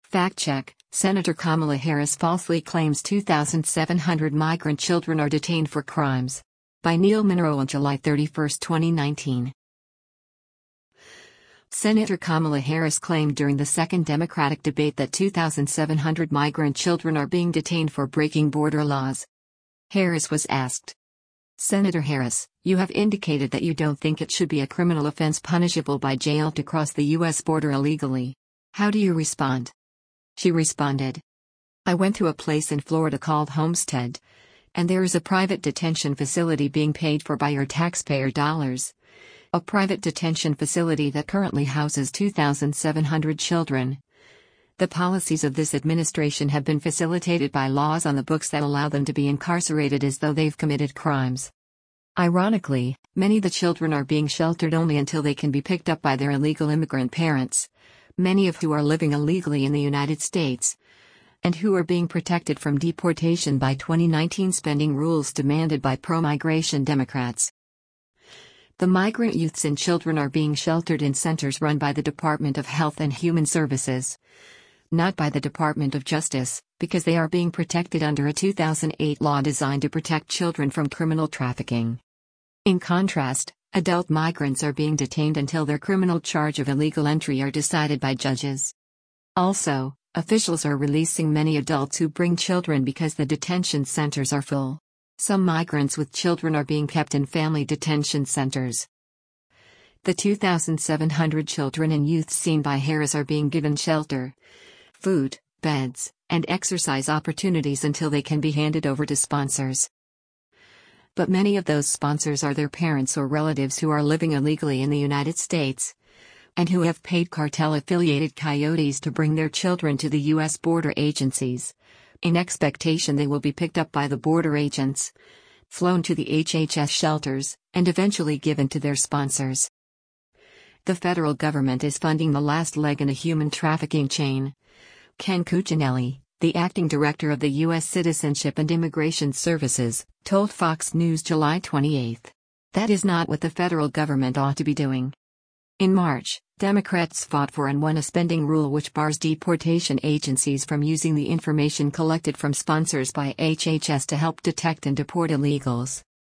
Fact check: Senator Kamala Harris falsely claims 2,700 migrant children are detained for crimes. By Neil Monroe on July 31, 2019. Senator Kamala Harris claimed during the second Democratic debate that 2,700 migrant children are being detained for breaking border laws. Harris was asked, "Senator Harris, you have indicated that you don't think it should be a criminal offense punishable by jail to cross the U.S. border illegally. How do you respond?" She responded, "I went to a place in Florida called Homestead. And there is a private detention facility being paid for by your taxpayer dollars. A private detention facility that currently houses 2,700 children. The policies of this administration have been facilitated by laws on the books that allow them to be incarcerated as though they've committed crimes. Ironically, many of the children are being sheltered only until they can be picked up by their illegal immigrant parents, many of who are living illegally in the United States, and who are being protected from deportation by 2019 spending rules demanded by pro-migration Democrats. The migrant youths and children are being sheltered in centers run by the Department of Health and Human Services, not by the Department of Justice, because they are being protected under a 2008 law designed to protect children from criminal trafficking. In contrast, adult migrants are being detained until their criminal charge of illegal entry are decided by judges. Also, officials are releasing many adults who bring children because the detention centers are full. Some migrants with children are being kept in family detention centers. The 2,700 children and youth seen by Harris are being given shelter, food, beds, and exercise opportunities until they can be handed over to sponsors. But many of those sponsors are their parents or relatives who are living illegally in the United States, and who have paid cartel-affiliated coyotes to bring their children to the U.S. border agencies, in expectation they will be picked up by the border agents, flown to the HHS shelters, and eventually given to their sponsors. The federal government is funding the last leg in a human trafficking chain. Ken Cuccinelli, the acting director of the U.S. Citizenship and Immigration Services, told Fox News July 28. That is not what the federal government ought to be doing. In March, Democrats fought for and won a spending rule which bars deportation agencies from using the information collected from sponsors by HHS to help detect and deport illegals.